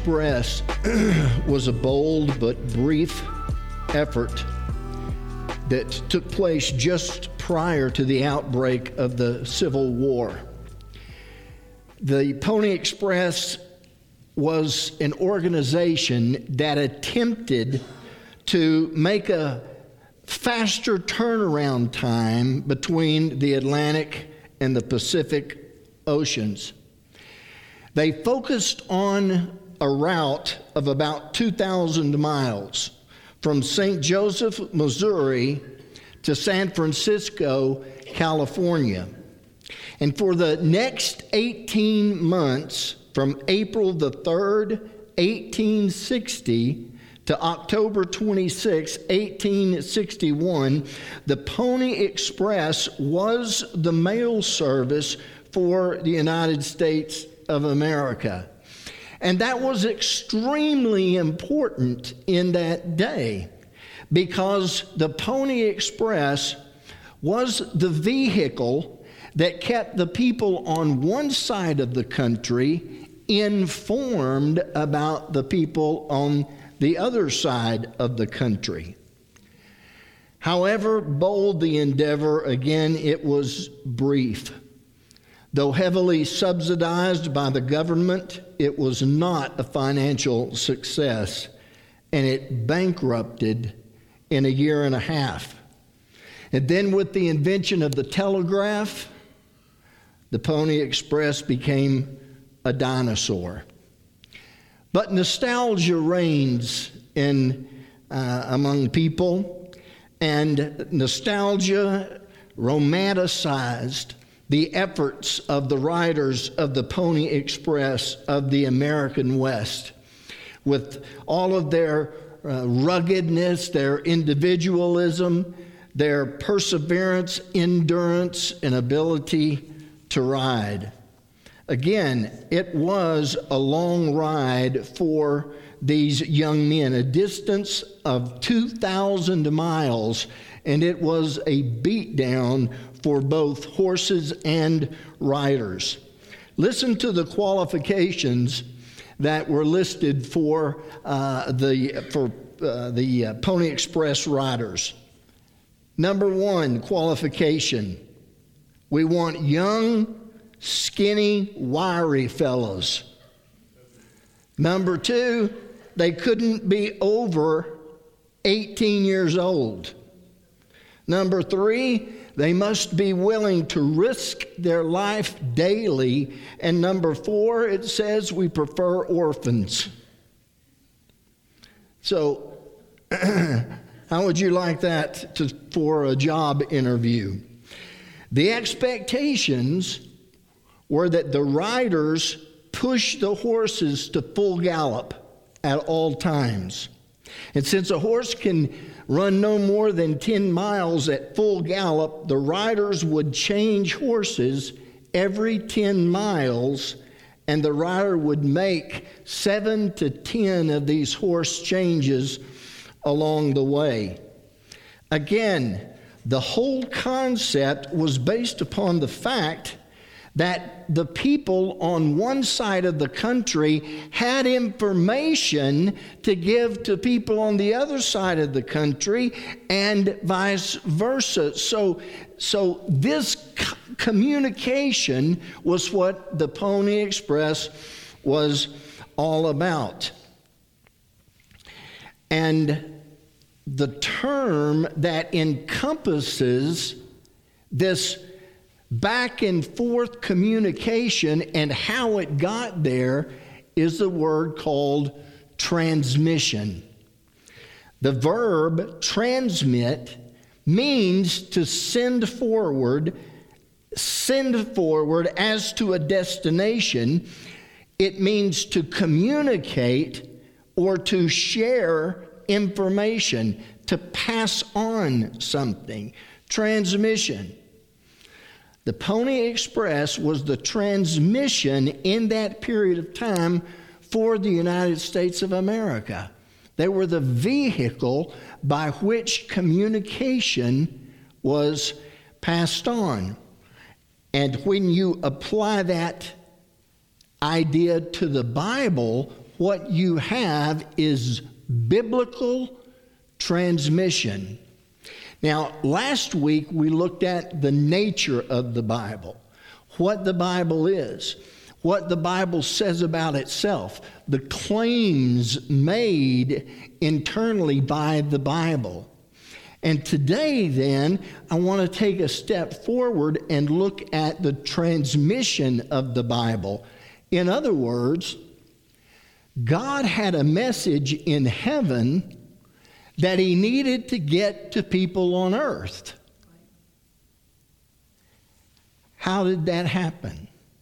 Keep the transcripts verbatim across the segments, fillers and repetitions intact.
Express was a bold but brief effort that took place just prior to the outbreak of the Civil War. The Pony Express was an organization that attempted to make a faster turnaround time between the Atlantic and the Pacific Oceans. They focused on a route of about two thousand miles from Saint Joseph, Missouri to San Francisco, California. And for the next eighteen months, from April the third, eighteen sixty, to October twenty-sixth, eighteen sixty-one, the Pony Express was the mail service for the United States of America. And that was extremely important in that day because the Pony Express was the vehicle that kept the people on one side of the country informed about the people on the other side of the country. However bold the endeavor, again, it was brief. Though heavily subsidized by the government, it was not a financial success, and it bankrupted in a year and a half. And then with the invention of the telegraph, the Pony Express became a dinosaur. But nostalgia reigns in uh, among people, and nostalgia romanticized the efforts of the riders of the Pony Express of the American West, with all of their uh, ruggedness, their individualism, their perseverance, endurance, and ability to ride. Again, it was a long ride for these young men, a distance of two thousand miles, and it was a beatdown for both horses and riders. Listen to the qualifications that were listed for uh, the for uh, the uh, Pony Express riders. Number one qualification: we want young, skinny, wiry fellows. Number two, they couldn't be over eighteen years old. Number three, they must be willing to risk their life daily. And number four, it says we prefer orphans. So, how would you like that to, for a job interview? The expectations were that the riders push the horses to full gallop at all times. And since a horse can run no more than ten miles at full gallop, the riders would change horses every ten miles, and the rider would make seven to ten of these horse changes along the way. Again, the whole concept was based upon the fact that the people on one side of the country had information to give to people on the other side of the country, and vice versa. So, so this c- communication was what the Pony Express was all about. And the term that encompasses this back and forth communication and how it got there is the word called transmission. The verb transmit means to send forward, send forward as to a destination. It means to communicate or to share information, to pass on something. Transmission. The Pony Express was the transmission in that period of time for the United States of America. They were the vehicle by which communication was passed on. And when you apply that idea to the Bible, what you have is biblical transmission. Now, last week we looked at the nature of the Bible, what the Bible is, what the Bible says about itself, the claims made internally by the Bible. And today, then, I want to take a step forward and look at the transmission of the Bible. In other words, God had a message in heaven that he needed to get to people on earth. How did that happen?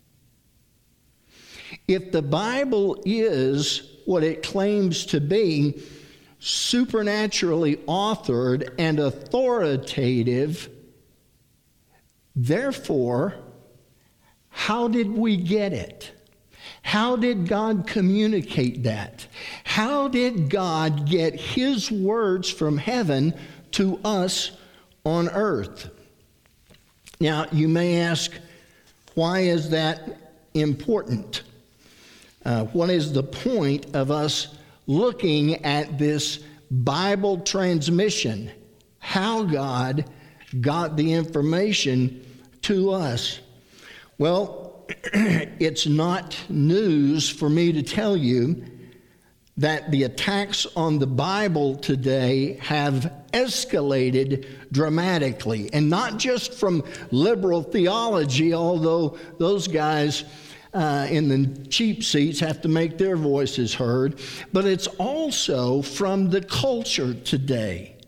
If the Bible is what it claims to be, supernaturally authored and authoritative, therefore, how did we get it? How did God communicate that? How did God get his words from heaven to us on earth? Now, you may ask, why is that important? Uh, what is the point of us looking at this Bible transmission? How God got the information to us? Well, it's not news for me to tell you that the attacks on the Bible today have escalated dramatically. And not just from liberal theology, although those guys uh, in the cheap seats have to make their voices heard, but it's also from the culture today.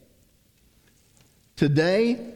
Today,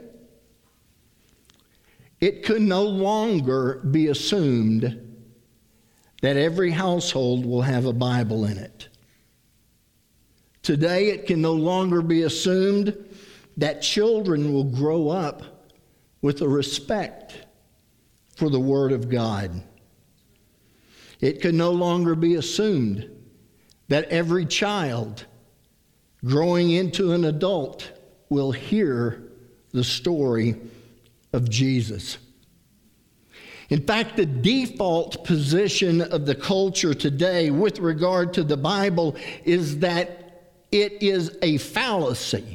it could no longer be assumed that every household will have a Bible in it. Today, it can no longer be assumed that children will grow up with a respect for the Word of God. It can no longer be assumed that every child growing into an adult will hear the story of Jesus. In fact, the default position of the culture today with regard to the Bible is that it is a fallacy.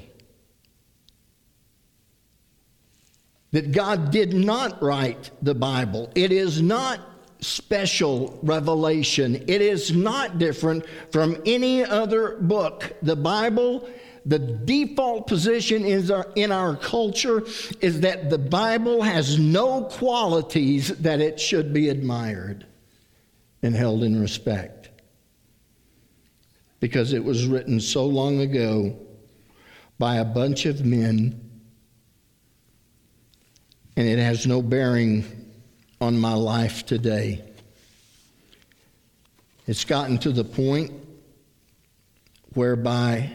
That God did not write the Bible. It is not special revelation. It is not different from any other book. The Bible, the default position is our, in our culture is that the Bible has no qualities that it should be admired and held in respect, because it was written so long ago by a bunch of men, and it has no bearing on my life today. It's gotten to the point whereby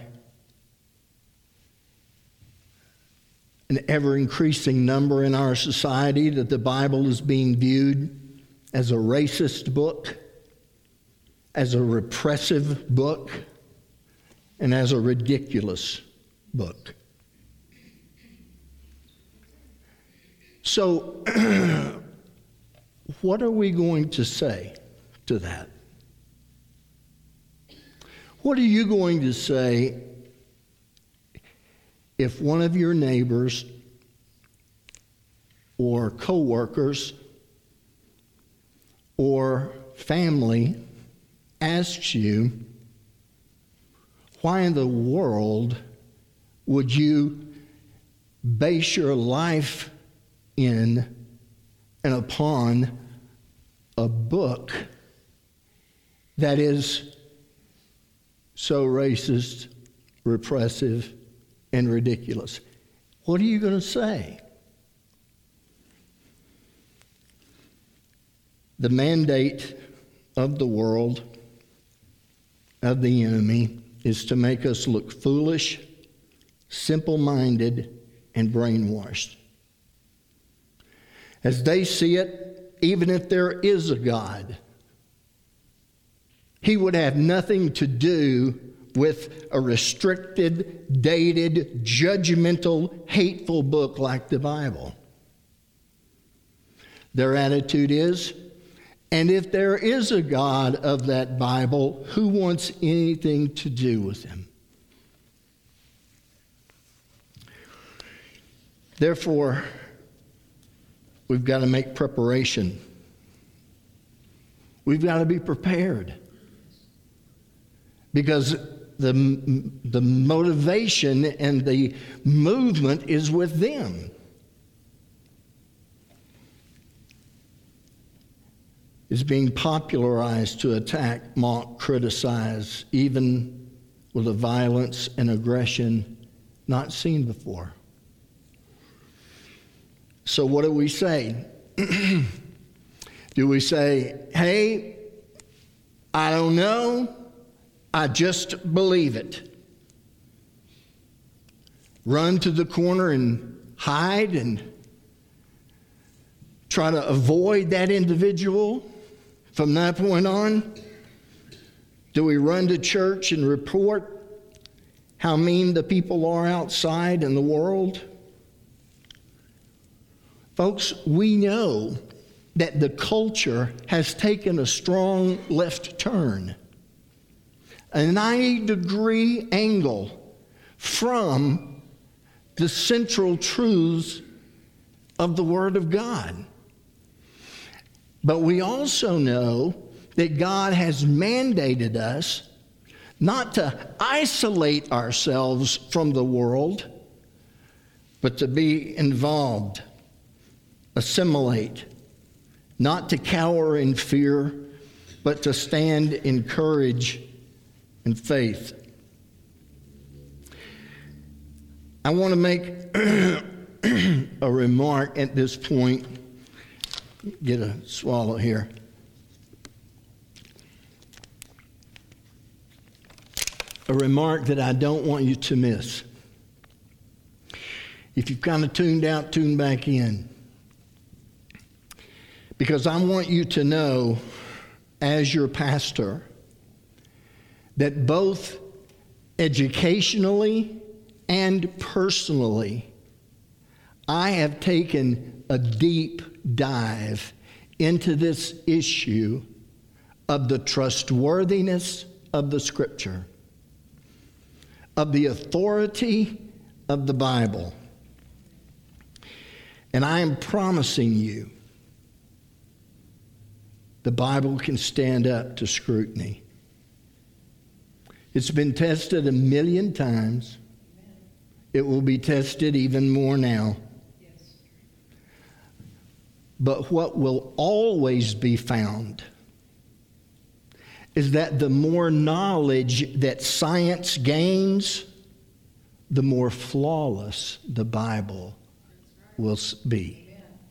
an ever-increasing number in our society that the Bible is being viewed as a racist book, as a repressive book, and as a ridiculous book. So, what are we going to say to that? What are you going to say if one of your neighbors or coworkers or family asks you, why in the world would you base your life in and upon a book that is so racist, repressive, and ridiculous? What are you going to say? The mandate of the world, of the enemy, is to make us look foolish, simple-minded, and brainwashed. As they see it, even if there is a God, he would have nothing to do with a restricted, dated, judgmental, hateful book like the Bible. Their attitude is, And if there is a God of that Bible, who wants anything to do with him? Therefore, we've got to make preparation. We've got to be prepared. Because the, the motivation and the movement is with them. It's being popularized to attack, mock, criticize, even with a violence and aggression not seen before. So what do we say? Do we say, hey, I don't know, I just believe it? Run to the corner and hide and try to avoid that individual from that point on? Do we run to church and report how mean the people are outside in the world? Folks, we know that the culture has taken a strong left turn, a ninety degree angle from the central truths of the Word of God. But we also know that God has mandated us not to isolate ourselves from the world, but to be involved, assimilate, not to cower in fear, but to stand in courage and faith. I want to make a remark at this point. Get a swallow here. A remark that I don't want you to miss. If you've kind of tuned out, tune back in. Because I want you to know, as your pastor, that both educationally and personally, I have taken a deep dive into this issue of the trustworthiness of the Scripture, of the authority of the Bible. And I am promising you, the Bible can stand up to scrutiny. It's been tested a million times. It will be tested even more now. But what will always be found is that the more knowledge that science gains, the more flawless the Bible will be.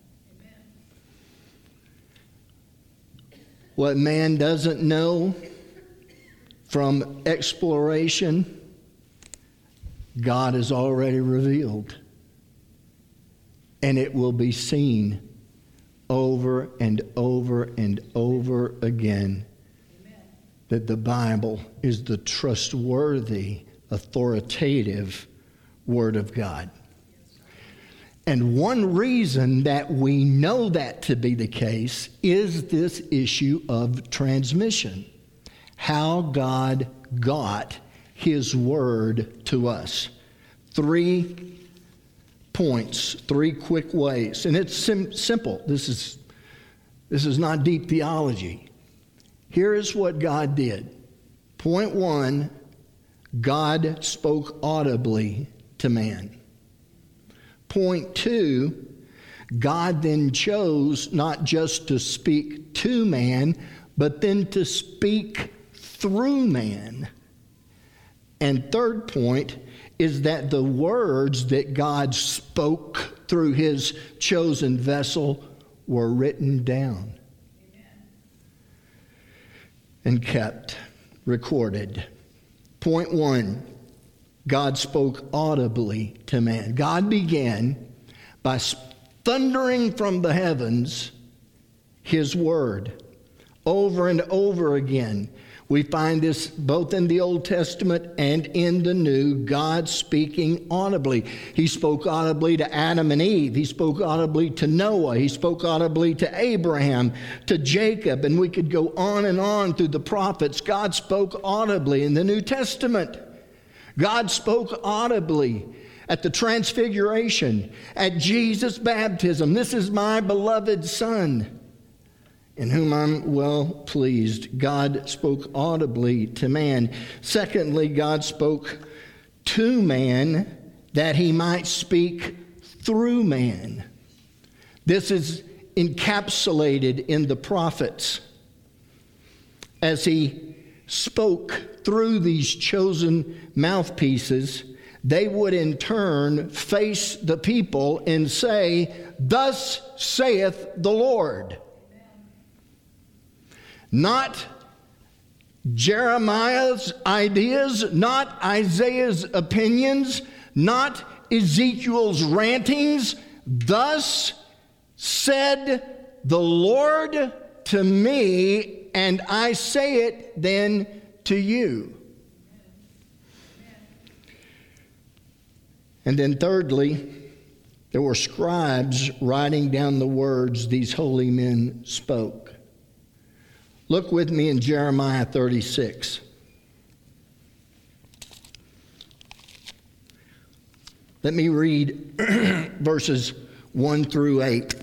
What man doesn't know from exploration, God has already revealed. And it will be seen over and over and over again. Amen. That the Bible is the trustworthy, authoritative Word of God. And one reason that we know that to be the case is this issue of transmission. How God got His Word to us. Three points, three quick ways. And it's sim- simple. This is, this is not deep theology. Here is what God did. Point one, God spoke audibly to man. Point two, God then chose not just to speak to man, but then to speak through man. And third point is that the words that God spoke through His chosen vessel were written down. Amen. And kept, recorded. Point one, God spoke audibly to man. God began by thundering from the heavens His word over and over again We find this both in the Old Testament and in the New, God speaking audibly. He spoke audibly to Adam and Eve. He spoke audibly to Noah. He spoke audibly to Abraham, to Jacob, and we could go on and on through the prophets. God spoke audibly in the New Testament. God spoke audibly at the Transfiguration, at Jesus' baptism. This is my beloved Son, in whom I'm well pleased. God spoke audibly to man. Secondly, God spoke to man that he might speak through man. This is encapsulated in the prophets as he spoke through these chosen mouthpieces. They would in turn face the people and say, "Thus saith the Lord." Not Jeremiah's ideas, not Isaiah's opinions, not Ezekiel's rantings. Thus said the Lord to me, and I say it then to you. And then thirdly, there were scribes writing down the words these holy men spoke. Look with me in Jeremiah thirty-six. Let me read verses one through eight.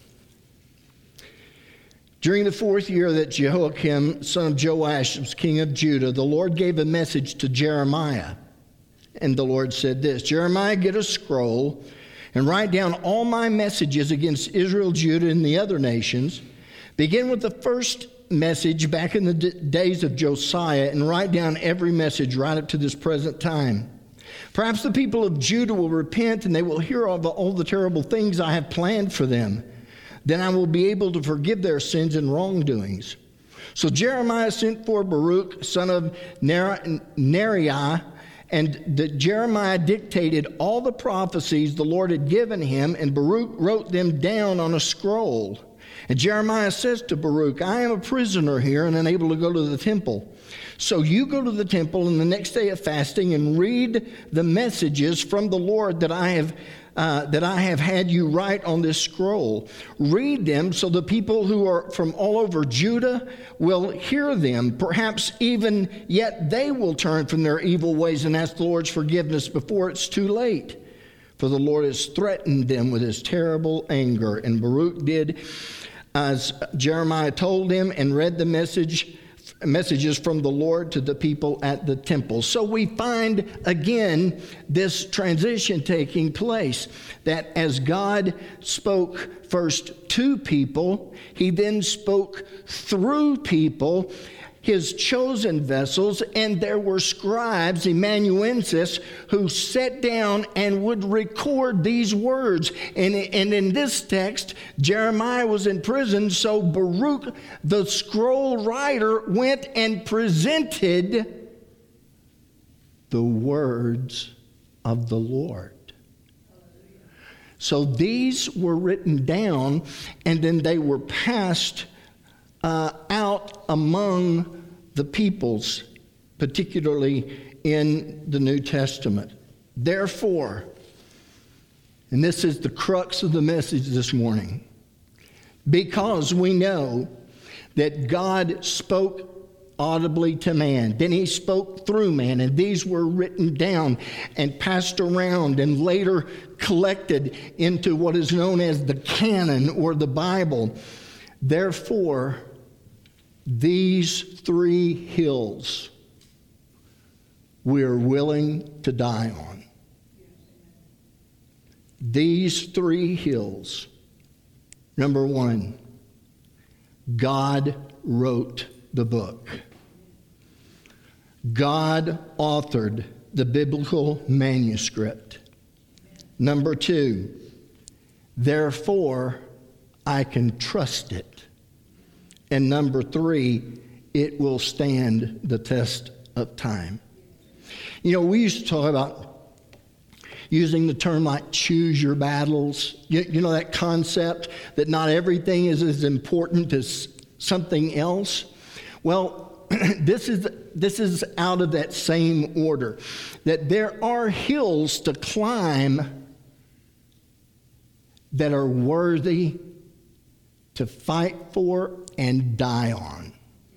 During the fourth year that Jehoiakim, son of Joash, was king of Judah, the Lord gave a message to Jeremiah. And the Lord said this, "Jeremiah, get a scroll and write down all my messages against Israel, Judah, and the other nations. Begin with the first message back in the d- days of Josiah and write down every message right up to this present time. Perhaps the people of Judah will repent and they will hear all the, all the terrible things I have planned for them. Then I will be able to forgive their sins and wrongdoings." So Jeremiah sent for Baruch, son of Ner- Neriah, and the Jeremiah dictated all the prophecies the Lord had given him, and Baruch wrote them down on a scroll. And Jeremiah says to Baruch, "I am a prisoner here and unable to go to the temple. So you go to the temple on the next day of fasting and read the messages from the Lord that I have uh, that I have had you write on this scroll. Read them so the people who are from all over Judah will hear them. Perhaps even yet they will turn from their evil ways and ask the Lord's forgiveness before it's too late. For the Lord has threatened them with his terrible anger." And Baruch did as Jeremiah told him and read the message messages from the Lord to the people at the temple. So we find again this transition taking place, that as God spoke first to people, he then spoke through people, his chosen vessels, and there were scribes, amanuensis, who sat down and would record these words. And, and in this text, Jeremiah was in prison, so Baruch, the scroll writer, went and presented the words of the Lord. So these were written down, and then they were passed Uh, out among the peoples, particularly in the New Testament. Therefore, and this is the crux of the message this morning, because we know that God spoke audibly to man, then he spoke through man, and these were written down and passed around and later collected into what is known as the canon or the Bible. Therefore, these three hills we are willing to die on. These three hills. Number one, God wrote the book. God authored the biblical manuscript. Number two, therefore, I can trust it. And number three, it will stand the test of time. You know, we used to talk about using the term like choose your battles. You, you know that concept that not everything is as important as something else? Well, this is this is out of that same order, that there are hills to climb that are worthy to fight for and die on.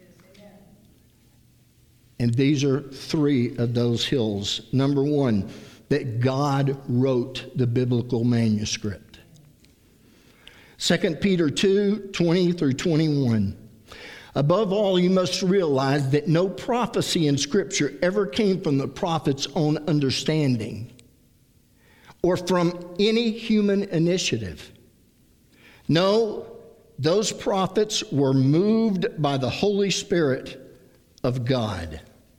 And these are three of those hills. Number one, that God wrote the biblical manuscript. Second Peter two, twenty through twenty-one. Above all, you must realize that no prophecy in Scripture ever came from the prophet's own understanding or from any human initiative. No, those prophets were moved by the Holy Spirit of God.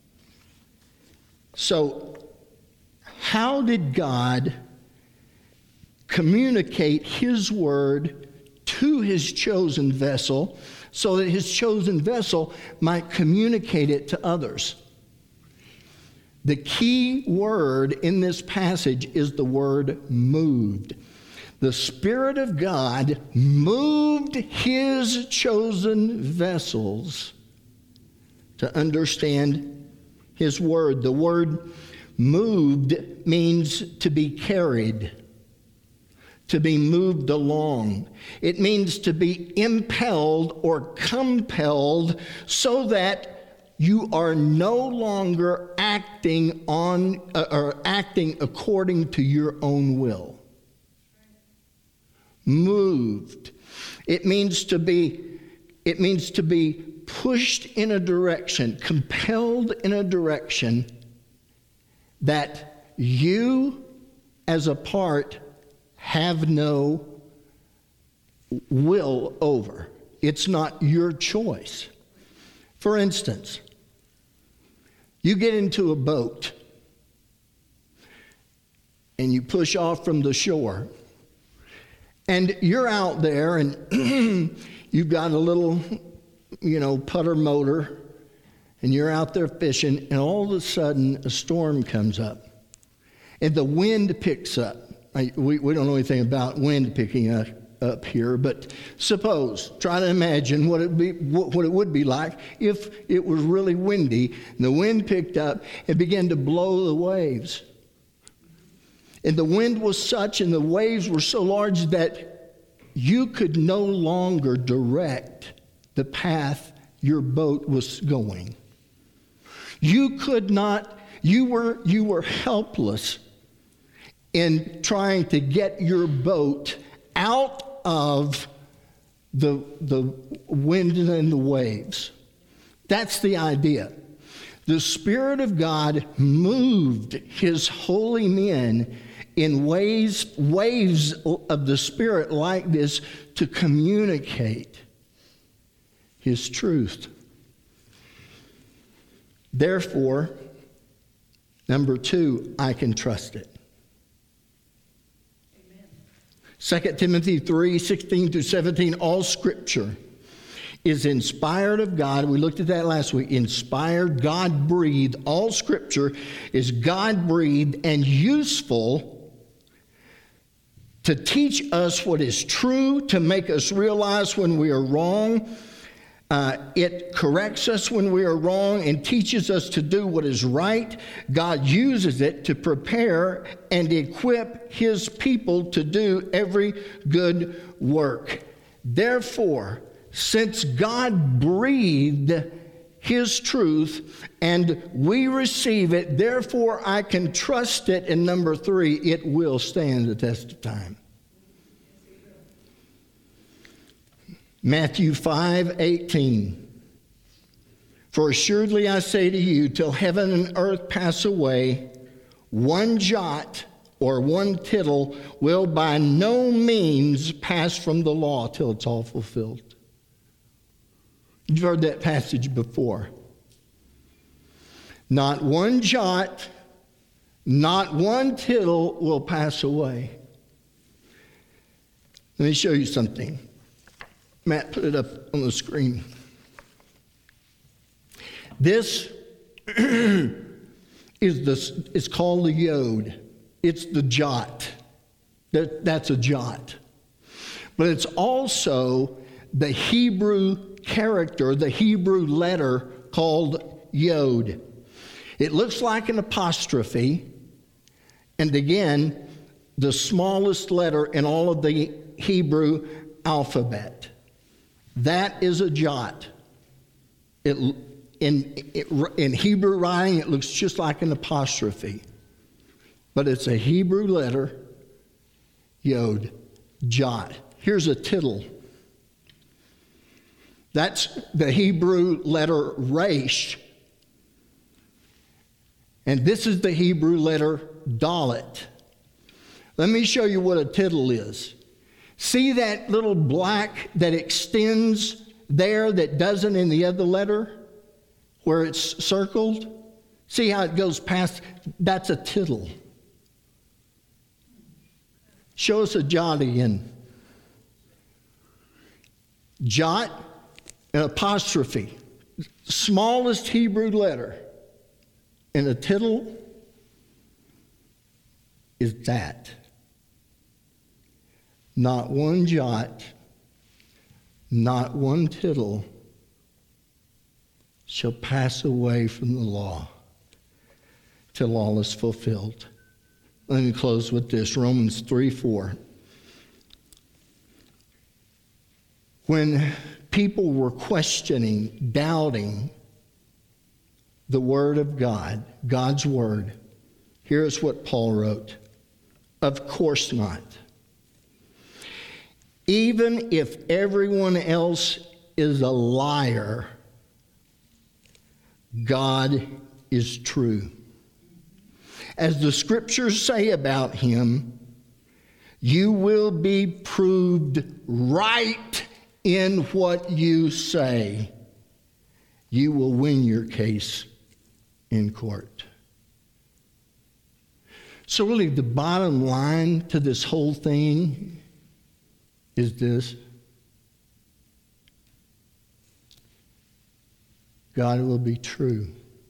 So, how did God communicate His word to His chosen vessel so that His chosen vessel might communicate it to others? The key word in this passage is the word moved. The Spirit of God moved His chosen vessels to understand His word. The word moved means to be carried, to be moved along. It means to be impelled or compelled so that you are no longer acting on uh, or acting according to your own will. Moved. It means to be it means to be pushed in a direction, compelled in a direction that you as a part have no will over. It's not your choice. For instance, you get into a boat and you push off from the shore, and you're out there and you've got a little, you know, putter motor, and you're out there fishing, and all of a sudden a storm comes up and the wind picks up. I, we, we don't know anything about wind picking up, up here, but suppose, try to imagine what it be, what, what it would be like if it was really windy and the wind picked up and began to blow the waves. And the wind was such and the waves were so large that you could no longer direct the path your boat was going. You could not, you were, you were helpless in trying to get your boat out of the, the wind and the waves. That's the idea. The Spirit of God moved His holy men in ways, waves of the Spirit like this to communicate His truth. Therefore, number two, I can trust it. Second Timothy three, sixteen through seventeen, all Scripture is inspired of God. We looked at that last week. Inspired, God-breathed. All Scripture is God-breathed and useful to teach us what is true, to make us realize when we are wrong. Uh, it corrects us when we are wrong and teaches us to do what is right. God uses it to prepare and equip His people to do every good work. Therefore, since God breathed His truth and we receive it, therefore I can trust it. And number three, it will stand the test of time. Matthew five eighteen. For assuredly I say to you, till heaven and earth pass away, one jot or one tittle will by no means pass from the law till it's all fulfilled. You've heard that passage before. Not one jot, not one tittle will pass away. Let me show you something. Matt, put it up on the screen. This is the, it's called the yod. It's the jot. That, that's a jot. But it's also the Hebrew character, the Hebrew letter called Yod. It looks like an apostrophe, and again, the smallest letter in all of the Hebrew alphabet. That is a jot. It, in, it, in Hebrew writing, it looks just like an apostrophe. But it's a Hebrew letter, Yod, jot. Here's a tittle. That's the Hebrew letter Resh. And this is the Hebrew letter Dalet. Let me show you what a tittle is. See that little black that extends there that doesn't in the other letter where it's circled? See how it goes past? That's a tittle. Show us a jot again. Jot, an apostrophe, smallest Hebrew letter. And a tittle is that. Not one jot, not one tittle shall pass away from the law till all is fulfilled. Let me close with this, Romans three four. When people were questioning, doubting the Word of God, God's Word, here's what Paul wrote. Of course not. Even if everyone else is a liar, God is true. As the Scriptures say about him, you will be proved right in what you say. You will win your case in court. So really, the bottom line to this whole thing is this. God will be true.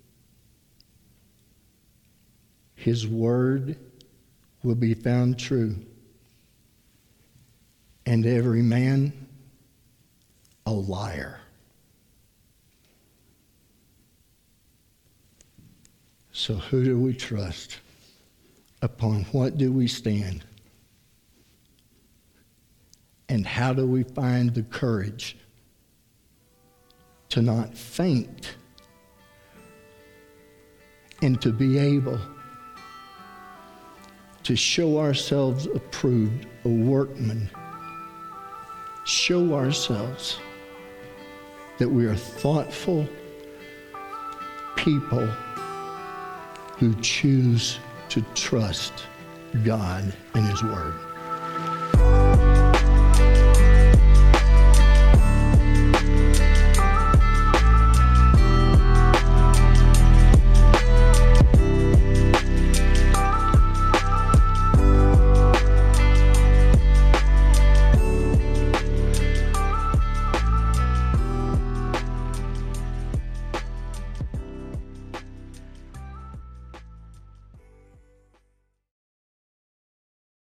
His word will be found true. And every man a liar. So who do we trust? Upon what do we stand? And how do we find the courage to not faint and to be able to show ourselves approved, a workman, show ourselves that we are thoughtful people who choose to trust God and His Word.